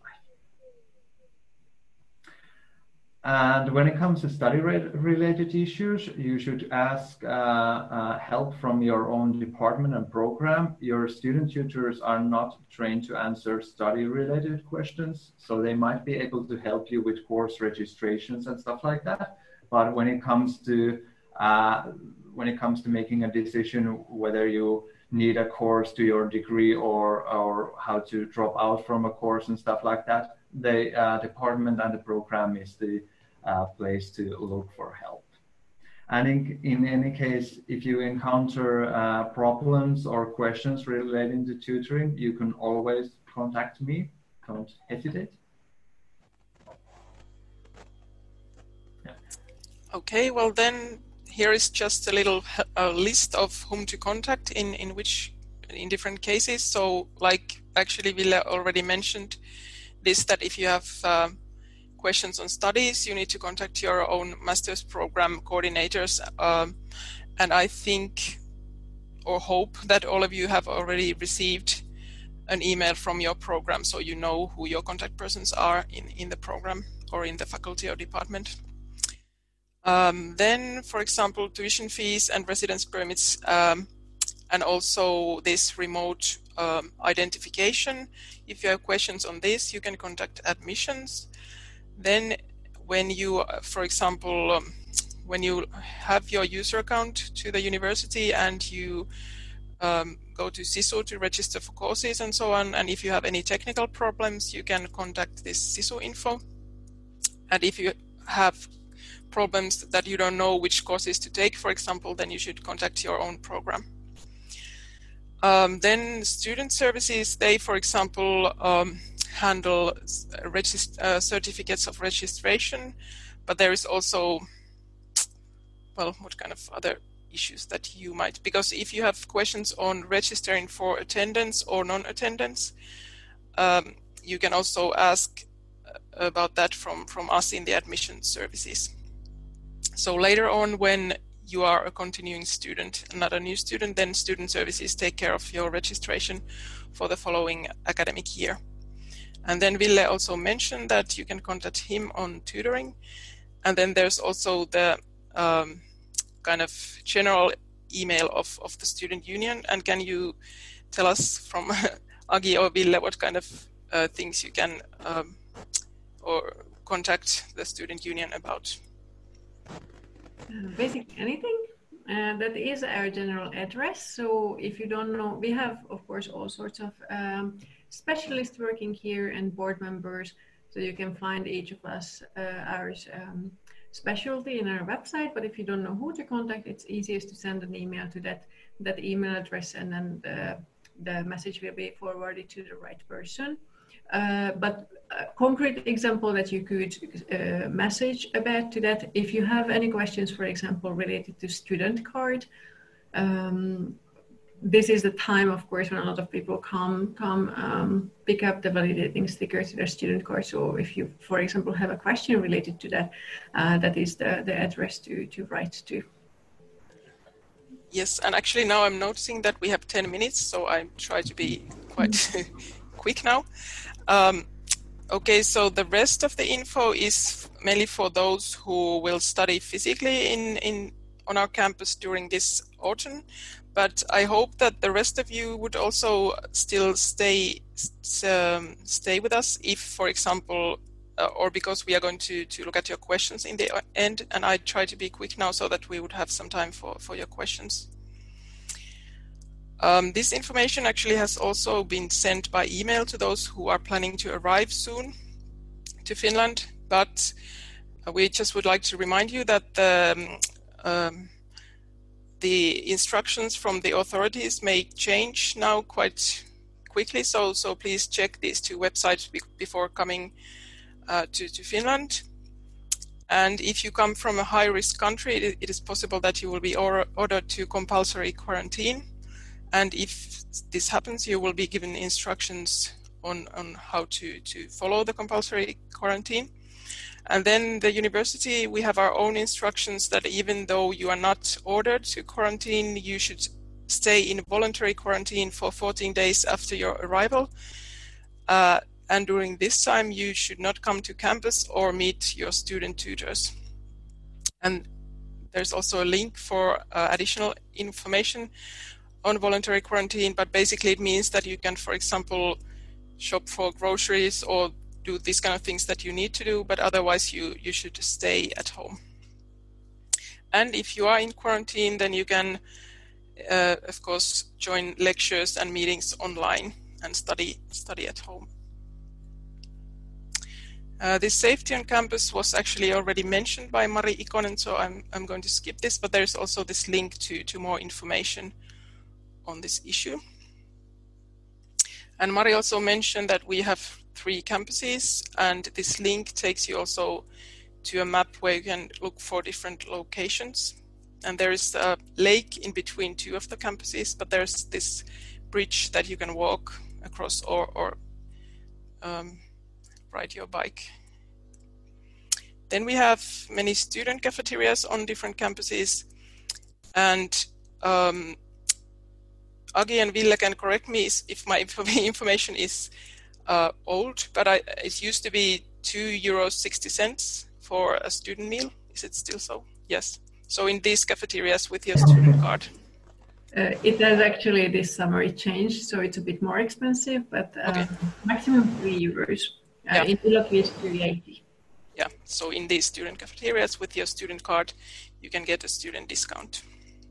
And when it comes to study-related issues, you should ask uh, uh, help from your own department and program. Your student tutors are not trained to answer study-related questions, so they might be able to help you with course registrations and stuff like that. But when it comes to uh, when it comes to making a decision whether you need a course to your degree or or how to drop out from a course and stuff like that, the uh, department and the program is the uh, place to look for help. And in, in any case, if you encounter uh, problems or questions relating to tutoring, you can always contact me. Don't hesitate. Yeah. Okay, well then here is just a little uh, list of whom to contact in, in which in different cases. So like actually Ville already mentioned this, that if you have uh, questions on studies, you need to contact your own master's program coordinators. Um, and I think or hope that all of you have already received an email from your program, so you know who your contact persons are in, in the program or in the faculty or department. Um, then, for example, tuition fees and residence permits, um, and also this remote um, identification. If you have questions on this, you can contact admissions. Then when you, for example, um, when you have your user account to the university and you um, go to SISU to register for courses and so on, and if you have any technical problems, you can contact this SISU info. And if you have problems that you don't know which courses to take, for example, then you should contact your own program. Um, then student services, they, for example, um, handle regist- uh, certificates of registration, but there is also, well, what kind of other issues that you might, because if you have questions on registering for attendance or non-attendance, um, you can also ask about that from, from us in the admission services. So later on, when you are a continuing student and not a new student, then student services take care of your registration for the following academic year. And then Ville also mentioned that you can contact him on tutoring. And then there's also the um, kind of general email of, of the student union. And can you tell us from Agi or Ville what kind of uh, things you can um, or contact the student union about? Uh, basically anything. Uh, that is our general address. So if you don't know, we have, of course, all sorts of um, specialists working here and board members. So you can find each of us, uh, our um, specialty in our website. But if you don't know who to contact, it's easiest to send an email to that, that email address, and then the, the message will be forwarded to the right person. Uh, but a concrete example that you could uh, message about to that, if you have any questions, for example, related to student card, um, this is the time, of course, when a lot of people come come um, pick up the validating sticker to their student card. So if you, for example, have a question related to that, uh, that is the, the address to, to write to. Yes, and actually now I'm noticing that we have ten minutes, so I try to be quite quick now. Um, okay, so the rest of the info is mainly for those who will study physically in, in on our campus during this autumn. But I hope that the rest of you would also still stay um, stay with us if, for example, uh, or because we are going to, to look at your questions in the end. And I try to be quick now so that we would have some time for, for your questions. Um, this information actually has also been sent by email to those who are planning to arrive soon to Finland, but we just would like to remind you that the, um, the instructions from the authorities may change now quite quickly, so, so please check these two websites be before coming uh, to, to Finland. And if you come from a high-risk country, it, it is possible that you will be or ordered to compulsory quarantine. And if this happens, you will be given instructions on, on how to, to follow the compulsory quarantine. And then the university, we have our own instructions that even though you are not ordered to quarantine, you should stay in voluntary quarantine for fourteen days after your arrival. Uh, and during this time, you should not come to campus or meet your student tutors. And there's also a link for uh, additional information on voluntary quarantine, but basically it means that you can, for example, shop for groceries or do these kind of things that you need to do, but otherwise you, you should stay at home. And if you are in quarantine, then you can, uh, of course, join lectures and meetings online and study, study at home. Uh, this safety on campus was actually already mentioned by Mari Ikonen, so I'm, I'm going to skip this, but there's also this link to, to more information on this issue. And Mari also mentioned that we have three campuses, and this link takes you also to a map where you can look for different locations. And there is a lake in between two of the campuses, but there's this bridge that you can walk across or, or um, ride your bike. Then we have many student cafeterias on different campuses, and um, Agi and Ville can correct me if my information is uh, old, but I, it used to be two euros sixty cents for a student meal. Is it still so? Yes. So in these cafeterias with your student card. Uh, it has actually this summer it changed, so it's a bit more expensive, but uh, okay. maximum three euros. Uh, yeah. In Iloki it's two eighty. Yeah. So in these student cafeterias with your student card, you can get a student discount.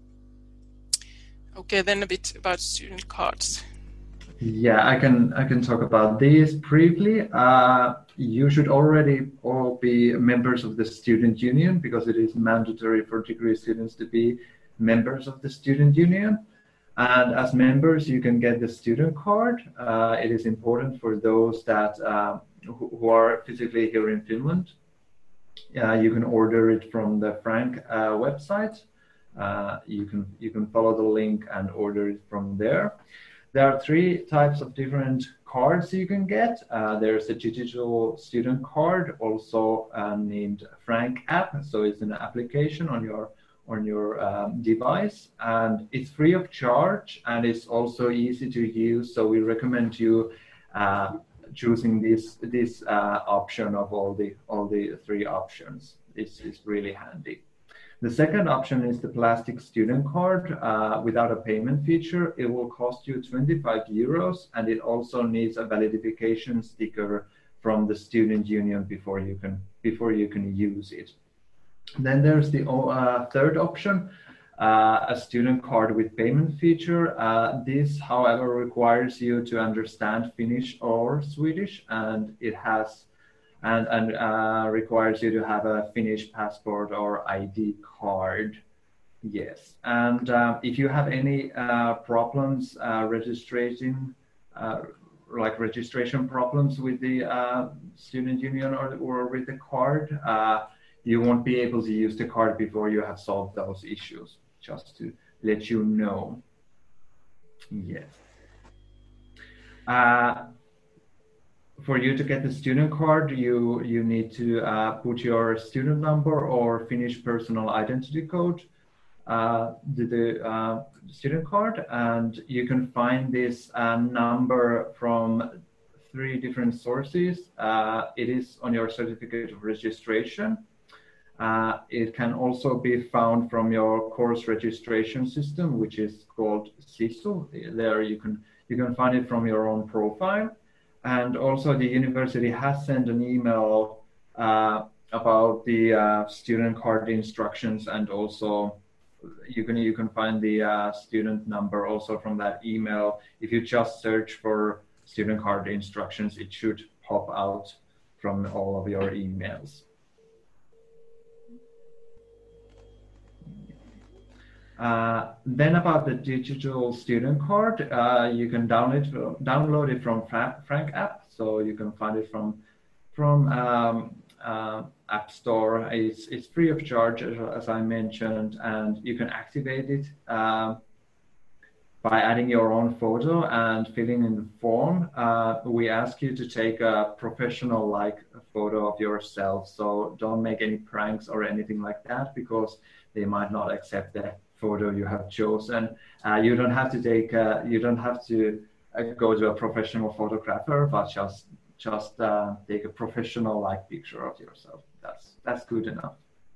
Okay, then a bit about student cards. Yeah, I can I can talk about these briefly. Uh, you should already all be members of the student union because it is mandatory for degree students to be members of the student union. And as members, you can get the student card. Uh, it is important for those that uh, who, who are physically here in Finland. Uh, you can order it from the Frank uh, website. Uh, you can you can follow the link and order it from there. There are three types of different cards you can get. Uh, there's a digital student card, also uh, named Frank app. So it's an application on your on your um, device, and it's free of charge, and it's also easy to use. So we recommend you uh, choosing this this uh, option of all the all the three options. It's it's really handy. The second option is the plastic student card uh, without a payment feature. It will cost you twenty-five euros, and it also needs a validification sticker from the student union before you can before you can use it. Then there's the uh, third option, uh, a student card with payment feature. Uh, this, however, requires you to understand Finnish or Swedish, and it has and, and uh, requires you to have a Finnish passport or I D card. Yes, and uh, if you have any uh, problems uh, registering, uh, like registration problems with the uh, student union or, or with the card, uh, you won't be able to use the card before you have solved those issues, just to let you know. Yes. Uh, For you to get the student card, you, you need to uh, put your student number or Finnish personal identity code uh, to the uh, student card, and you can find this uh, number from three different sources. Uh, it is on your certificate of registration. Uh, it can also be found from your course registration system, which is called SISU. There you can you can find it from your own profile. And also the university has sent an email uh, about the uh, student card instructions and also you can you can find the uh, student number also from that email. If you just search for student card instructions, it should pop out from all of your emails. Uh, then about the digital student card, uh, you can download download it from Frank app, so you can find it from from um, uh, App Store. It's it's free of charge, as, as I mentioned, and you can activate it uh, by adding your own photo and filling in the form. Uh, we ask you to take a professional-like photo of yourself, so don't make any pranks or anything like that, because they might not accept that photo you have chosen. Uh, you don't have to take, uh, you don't have to uh, go to a professional photographer, but just just uh, take a professional-like picture of yourself. That's that's good enough.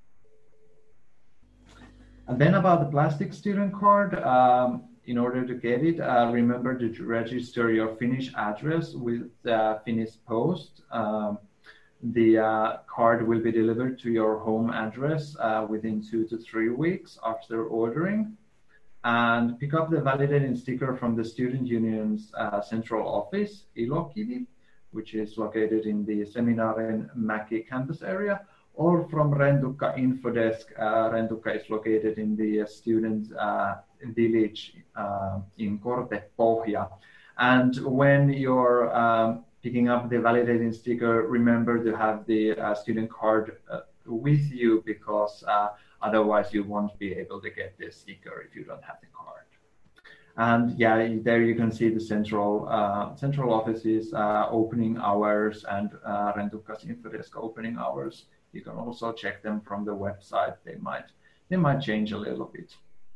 And then about the plastic student card, um, in order to get it, uh, remember to register your Finnish address with uh, Finnish Post. Um, The uh, card will be delivered to your home address uh, within two to three weeks after ordering. And pick up the validating sticker from the Student Union's uh, central office, Ilokivi, which is located in the Seminaarin Mäki campus area, or from Rentukka Infodesk. Uh, Rentukka is located in the student uh, village uh, in Kortepohja. And when you're um, picking up the validating sticker, remember to have the uh, student card uh, with you, because uh, otherwise you won't be able to get the sticker if you don't have the card. And yeah, there you can see the central uh, central offices uh, opening hours and uh, Rentukka's Infodesk opening hours. You can also check them from the website. They might they might change a little bit.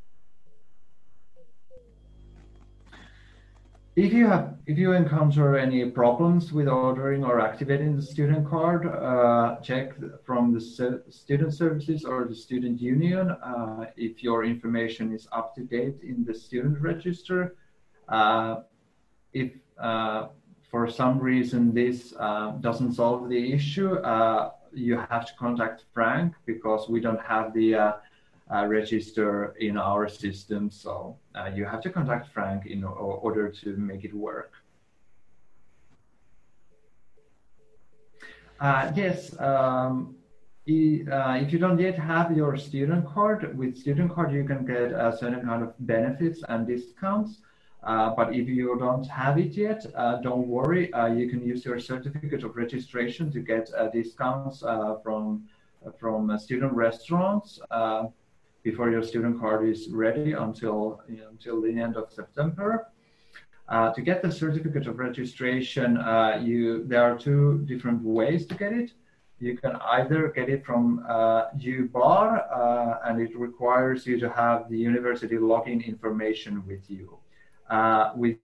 If you have, if you encounter any problems with ordering or activating the student card, uh, check from the student services or the student union uh, if your information is up to date in the student register. Uh, if uh, for some reason this uh, doesn't solve the issue, uh, you have to contact Frank, because we don't have the uh, Uh, register in our system, so uh, you have to contact Frank in order to make it work. Uh, yes, um, e uh, if you don't yet have your student card, with student card you can get a certain kind of benefits and discounts. Uh, but if you don't have it yet, uh, don't worry. Uh, you can use your certificate of registration to get uh, discounts uh, from from uh, student restaurants. Uh, before your student card is ready until, you know, until the end of September. Uh, to get the certificate of registration, uh, you there are two different ways to get it. You can either get it from uh, U bar, uh, and it requires you to have the university login information with you. Uh, we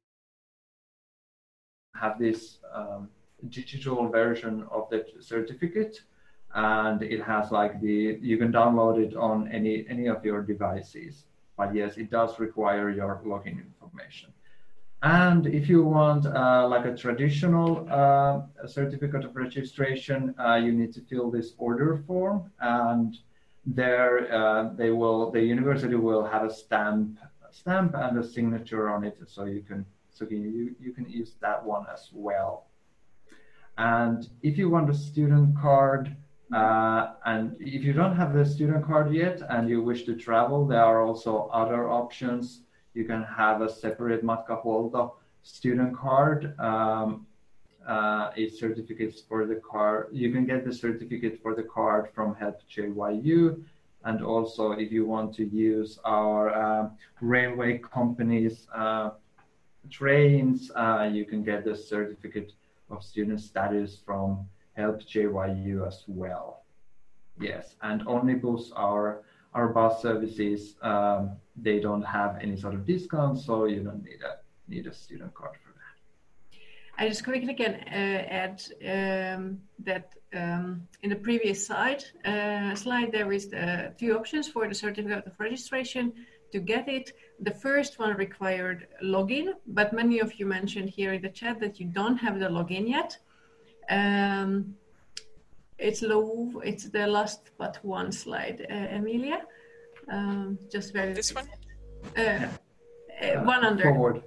have this um, digital version of the certificate, and it has like the, you can download it on any any of your devices, but yes, it does require your login information. And if you want uh, like a traditional uh, certificate of registration, uh, you need to fill this order form, and there uh, they will, the university will have a stamp stamp and a signature on it, so you can so you you can use that one as well. And if you want a student card, Uh, and if you don't have the student card yet and you wish to travel, there are also other options. You can have a separate Matkahuolto student card. Um, uh, a certificates for the card. You can get the certificate for the card from Help J Y U. And also, if you want to use our uh, railway company's uh, trains, uh, you can get the certificate of student status from Help J Y U as well. Yes, and Omnibus, our our bus services, um, they don't have any sort of discount, so you don't need a need a student card for that. I just quickly can uh, add um, that um, in the previous slide, uh, slide there is the two options for the certificate of registration. To get it, the first one required login, but many of you mentioned here in the chat that you don't have the login yet. Um, it's low, it's the last but one slide, uh, Emilia. Um, just very. This one? Uh, uh, one under. Forward.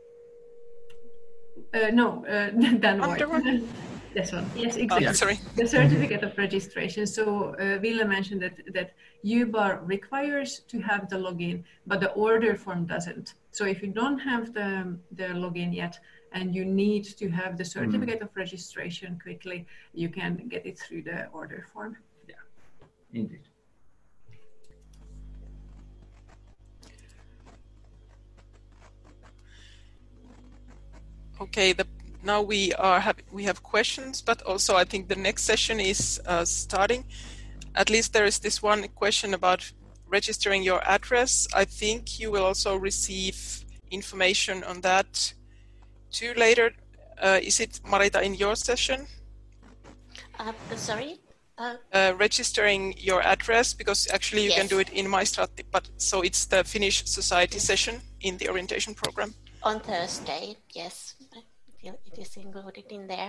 Uh, no, uh, that Under one. one? This one. Yes, Oh, exactly. yeah, sorry. The certificate of registration. So uh, Ville mentioned that that U B A R requires to have the login, but the order form doesn't. So if you don't have the the login yet, and you need to have the certificate mm. of registration quickly, you can get it through the order form. Yeah, indeed. Okay, the, now we are have, we have questions, but also I think the next session is uh, starting. At least there is this one question about registering your address. I think you will also receive information on that too later. Uh, is it, Marita, in your session? Uh, sorry? Uh, uh, registering your address, because actually you yes. can do it in Maistraatti, but so it's the Finnish Society session in the orientation program. On Thursday, yes, it is included in there.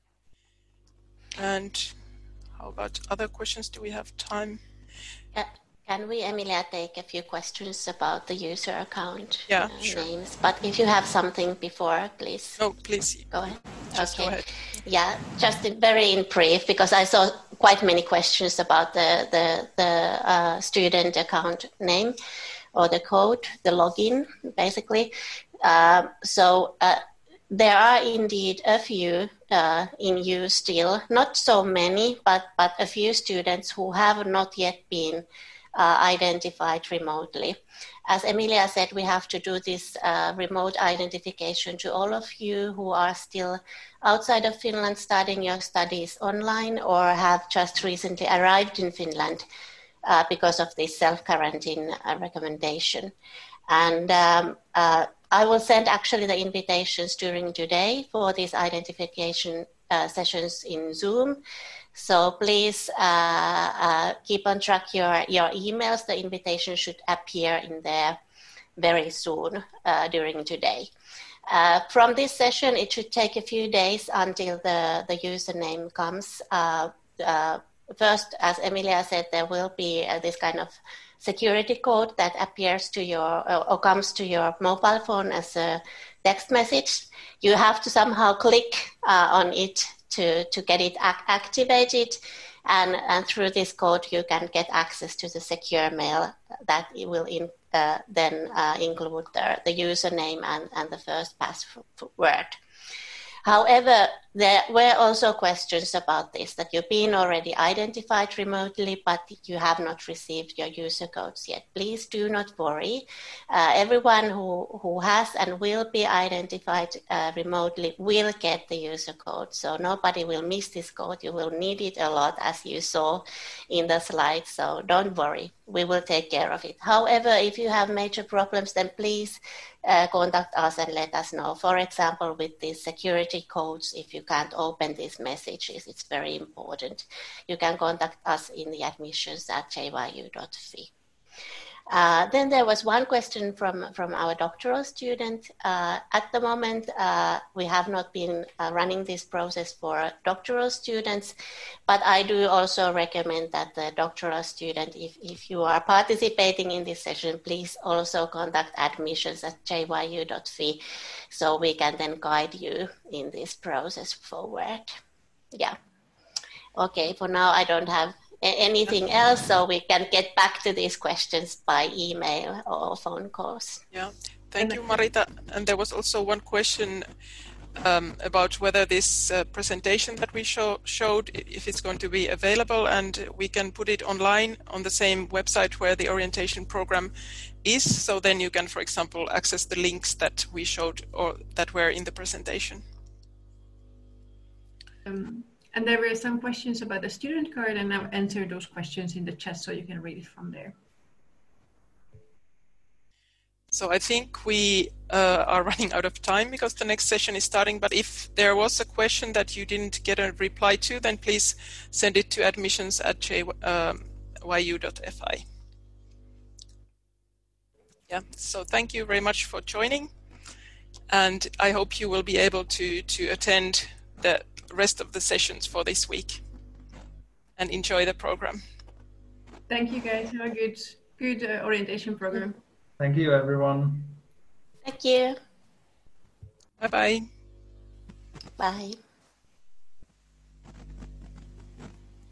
And how about other questions? Do we have time? Uh, can we, Emilia, take a few questions about the user account yeah, uh, sure. names? But if you have something before, please. No, please. Go ahead. Just okay. go ahead. Yeah, just very in brief, because I saw quite many questions about the the, the uh, student account name or the code, the login, basically. Uh, so uh, there are indeed a few uh, in use still, not so many, but, but a few students who have not yet been uh, identified remotely. As Emilia said, we have to do this uh, remote identification to all of you who are still outside of Finland studying your studies online or have just recently arrived in Finland uh, because of this self-quarantine uh, recommendation. And um, uh, I will send actually the invitations during today for these identification uh, sessions in Zoom. So please uh, uh, keep on track your, your emails. The invitation should appear in there very soon uh, during today. Uh, from this session, it should take a few days until the, the username comes. Uh, uh, first, as Emilia said, there will be uh, this kind of security code that appears to your or, or comes to your mobile phone as a text message. You have to somehow click uh, on it to, to get it ac- activated. And, and through this code, you can get access to the secure mail that it will in, uh, then uh, include the, the username and, and the first password. However, there were also questions about this, that you've been already identified remotely, but you have not received your user codes yet. Please do not worry. Uh, everyone who, who has and will be identified uh, remotely will get the user code. So nobody will miss this code. You will need it a lot, as you saw in the slide. So don't worry. We will take care of it. However, if you have major problems, then please uh, contact us and let us know. For example, with these security codes, if you can't open these messages, it's very important. You can contact us in the admissions at j y u dot f i. Uh, then there was one question from, from our doctoral student. Uh, at the moment, uh, we have not been uh, running this process for doctoral students, but I do also recommend that the doctoral student, if, if you are participating in this session, please also contact admissions at j y u dot f i, so we can then guide you in this process forward. Yeah. Okay, for now I don't have anything else, so we can get back to these questions by email or phone calls. Yeah, thank you, Marita. And there was also one question um, about whether this uh, presentation that we show, showed, if it's going to be available, and we can put it online on the same website where the orientation program is. So then you can, for example, access the links that we showed or that were in the presentation. Um. And there were some questions about the student card, and I've answered those questions in the chat, so you can read it from there. So I think we uh, are running out of time because the next session is starting, but if there was a question that you didn't get a reply to, then please send it to admissions at j y u dot f i. Yeah, so thank you very much for joining, and I hope you will be able to, to attend the rest of the sessions for this week and enjoy the program. Thank you guys. Have a good good uh, orientation program. Thank you, everyone. Thank you. Bye-bye. Bye.